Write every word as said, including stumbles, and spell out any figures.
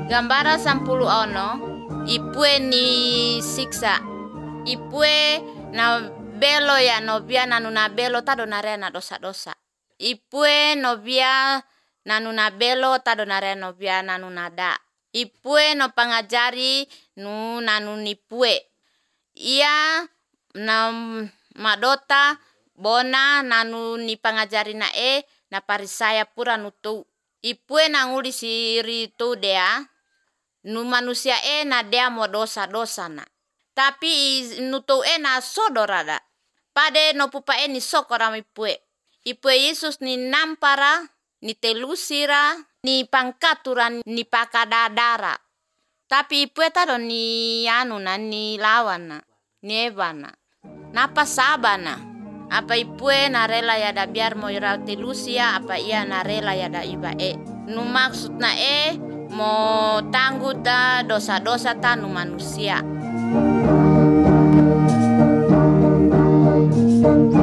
Gambara sampulu ono, ipue ni siksa. Ipue na belo ya novia nanu na belo tado narea na dosa-dosa. Ipue novia nanu na belo tado narea novia nanu na da. Ipue no pangajari nu nanu nipue. Ia na madota bona nanu ni pangajari na e na parisaya pura nutu. Ipue na nguli siri tu dea nu manusia e na dea mo dosa-dosa na. Tapi nutu e na sodorada. Pade no pupa e ni sokora ipue. Ipue Yesus ni nampara, ni telusira, ni pangkaturan, ni pakadadara. Tapi ipue tado ni anu na ni lawana, ni ebana. Napa sabana? Apa ipue na rela ya da biar mo ira telusia, apa ia na rela ya da iba e. Nu maksud na e mo tangguh da dosa-dosa ta nu manusia.